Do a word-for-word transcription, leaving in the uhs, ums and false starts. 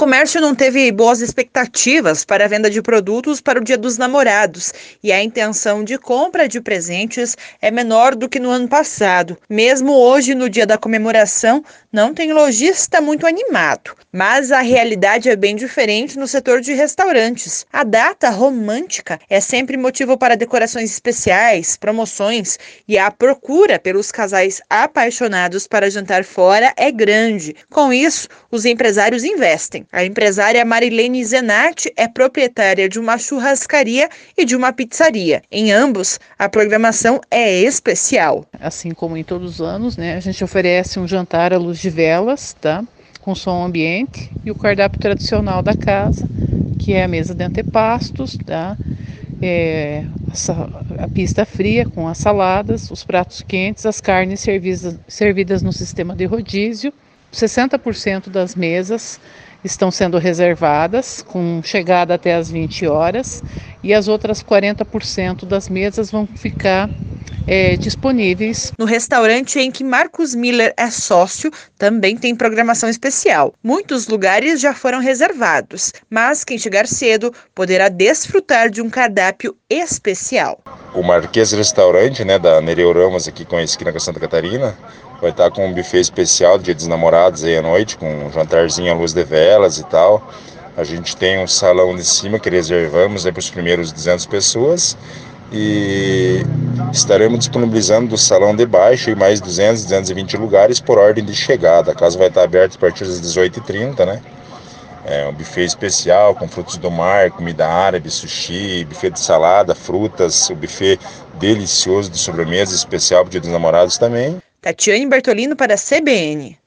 comércio não teve boas expectativas para a venda de produtos para o Dia dos Namorados e a intenção de compra de presentes é menor do que no ano passado. Mesmo hoje, no dia da comemoração, não tem lojista muito animado. Mas a realidade é bem diferente no setor de restaurantes. A data romântica é sempre motivo para decorações especiais, promoções e a procura pelos casais apaixonados para jantar fora é grande. Com isso, os empresários investem. A empresária Marilene Zenatti é proprietária de uma churrascaria e de uma pizzaria. Em ambos, a programação é especial. Assim como em todos os anos, né, a gente oferece um jantar à luz de velas, tá? Com som ambiente e o cardápio tradicional da casa, que é a mesa de antepastos, tá? É, a pista fria com as saladas, os pratos quentes, as carnes servidas, servidas no sistema de rodízio. sessenta por cento das mesas estão sendo reservadas, com chegada até às vinte horas, e as outras quarenta por cento das mesas vão ficar é, disponíveis. No restaurante em que Marcos Miller é sócio, também tem programação especial. Muitos lugares já foram reservados, mas quem chegar cedo poderá desfrutar de um cardápio especial. O Marquês Restaurante, né, da Nereu Ramos, aqui conhecido aqui na Santa Catarina, vai estar com um buffet especial do Dia dos Namorados aí à noite, com um jantarzinho à luz de velas e tal. A gente tem um salão de cima que reservamos para os primeiros duzentas pessoas e estaremos disponibilizando do salão de baixo e mais duzentos, duzentos e vinte lugares por ordem de chegada. A casa vai estar aberta a partir das dezoito e trinta, né? É um buffet especial com frutos do mar, comida árabe, sushi, buffet de salada, frutas, o buffet delicioso de sobremesa especial para o Dia dos Namorados também. Tatiane Bertolino para a C B N.